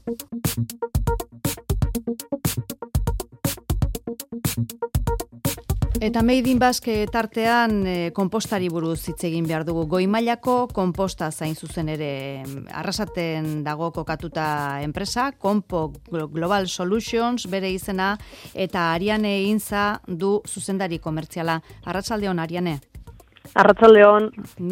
Eta Made in Basque tartean konpostari buruz hitz egin behar dugu. Goi mailako konposta zain zuzen ere Arrasaten dago kokatuta enpresa, Compo Global Solutions bere izena, eta Ariane Intza du zuzendari komertziala. Arratsaldeon, Ariane. Arratsaldeon.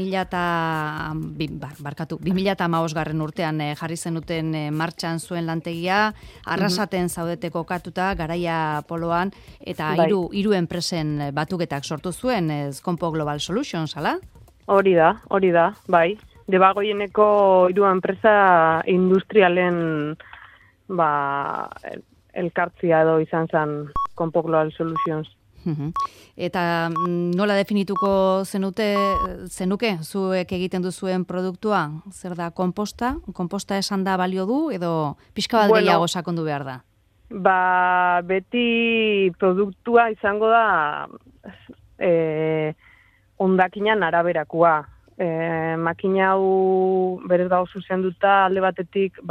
2015 urtean jarri zenuten martxan zuen lantegia, Arrasaten zaudete kokatuta, Garaia Poloan, eta hiru enpresen batuketak sortu zuen, Compo Global Solutions, ala? Hori da, bai. Debagoieneko hiru enpresa industrialen elkartzia edo izan zen Compo Global Solutions. Eta nola definituko zenuke zuek egiten duzuen produktua? Zer da konposta? Konposta esan da balio du edo pixka bat gehiago sakondu behar da? Beti produktua izango da hondakinan araberakoa. Makina hau berez dago zuzenduta alde batetik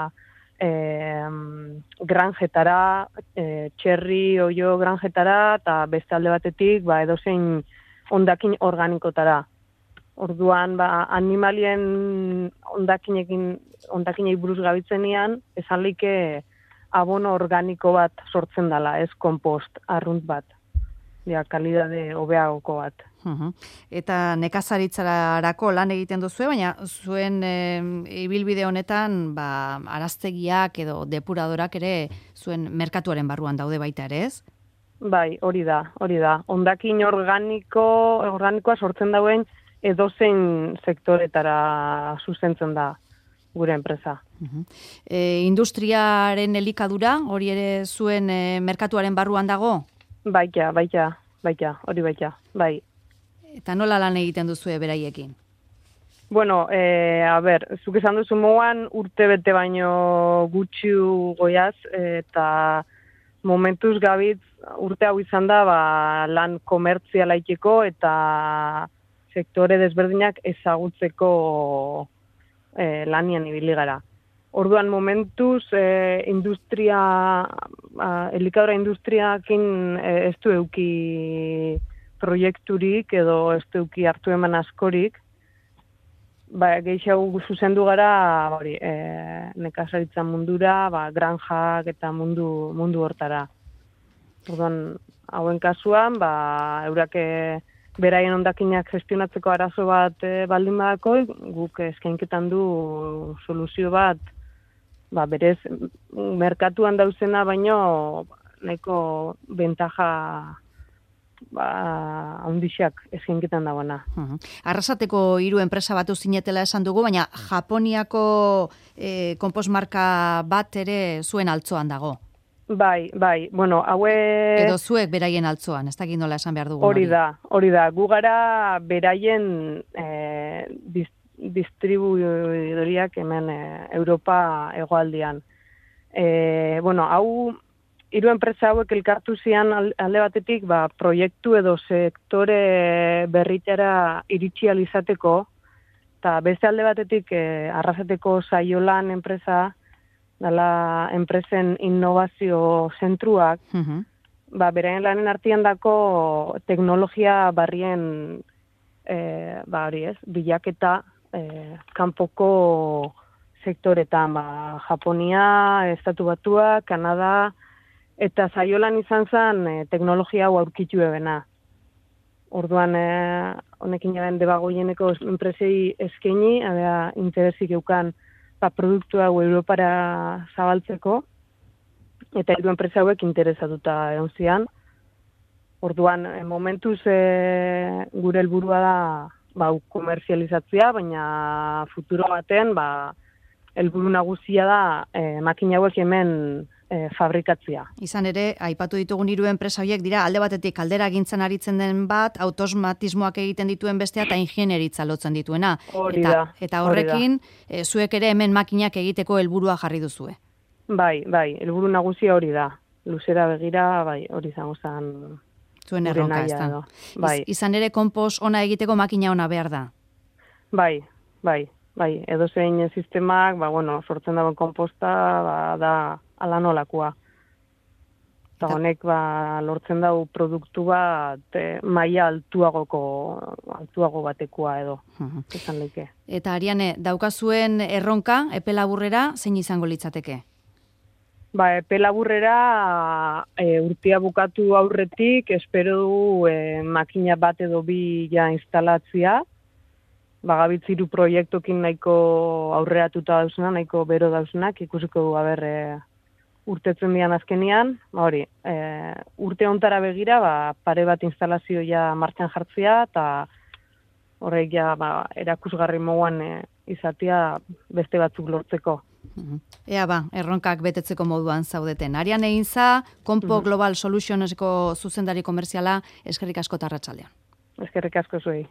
granjetara, txerri, oio granjetara, eta beste alde batetik edozein hondakin organikotara. Orduan, animalien hondakinei buruz gabitzenean, esan like abono organiko bat sortzen dela, ez kompost, arrunt bat. Kalidade hobeagoko bat. Eta nekazaritzarako lan egiten duzu, baina zuen ibilbide honetan araztegiak edo depuradorak ere zuen merkatuaren barruan daude baita ere, ez? Bai, hori da. Hondakin organikoa sortzen dauen edozein sektoretara zuzentzen da gure enpresa. Industriaren elikadura, hori ere zuen merkatuaren barruan dago? Baita, hori baita, bai. Eta nola lan egiten duzue beraiekin? Bueno, zuk esan duzu moan urte bete baino gutxi goiaz, eta momentuz gabitz urte hau izan da lan komertzialaiteko eta sektore desberdinak ezagutzeko lanian ibili gara. Orduan momentuz elikadura industriakin ez du euki proiekturik edo ez du euki hartu eman askorik. Gehiago zuzendu gara nekazaritza mundura, granjak eta mundu hortara. Orduan, hauen kasuan, eurak beraien hondakinak gestionatzeko arazo bat baldin badako, guk eskainketan du soluzio bat, berez, merkatuan dauzena baino nahiko bentaja handixak eskainketan dagoena. Arrasateko hiru enpresa batu zinetela esan dugu, baina Japoniako konpostmarka bat ere zuen altzoan dago. Bai, bueno, edo zuek beraien altzoan, ez dakit nola esan behar dugu. Hori da, gu gara beraien distribuidoriak hemen Europa hegoaldean. Bueno, hiru enpresa hauek elkartu zian alde batetik, proiektu edo sektore berritara iritsi alizateko, eta beste alde batetik Arrasateko Saiolan enpresa, dela enpresen innovazio zentruak, beraien lanen artean dako teknologia barrien bilaketa kanpoko sektoretan, Japonia, Estatu Batuak, Kanada, eta Saiolan izan zen teknologia hau aurkitu ebena. Orduan, honekin jaben Debagoieneko enpresei eskaini, interesik eukan produktu hau Europara zabaltzeko, eta hiru enpresa hauek interesatuta egon zian. Orduan, momentuz gure helburua da komerzializatzea, baina futuro baten helburu nagusia da makina hauek hemen fabrikatzea. Izan ere, aipatu ditugun hiru enpresa horiek dira alde batetik kaldera gintzen aritzen den bat, automatismoak egiten dituen bestea eta ingeniaritza lotzen dituena. Eta horrekin, zuek ere hemen makinak egiteko helburua jarri duzue. Bai, helburu nagusia hori da. Luzera begira, hori izango zen zuen erronka, ez da. Izan ere, konpost ona egiteko makina ona behar da. Bai. bai, edozein sistemak, sortzen dagoen komposta, da ala nolakoa. Eta honek, lortzen dau produktu bat maila altuago batekoa edo, izan leke. Eta Ariane, daukazuen erronka, epe laburrera, zein izango litzateke? Epe laburrera urtea bukatu aurretik, espero du makina bat edo bi ja instalatzia, gabitziru proiektokin nahiko aurreratuta dauzena, nahiko bero dauzenak, ikusiko du urtetzen dian azkenian, urte hontara begira, pare bat instalazio ja martxan jartzea, eta horrek ja erakusgarri moguan izatea beste batzuk lortzeko. Ea erronkak betetzeko moduan zaudeten. Ariane Eintza, Compo Global Solutionseko zuzendari komerziala, eskerrik asko eta arratsaldean. Eskerrik asko zuei.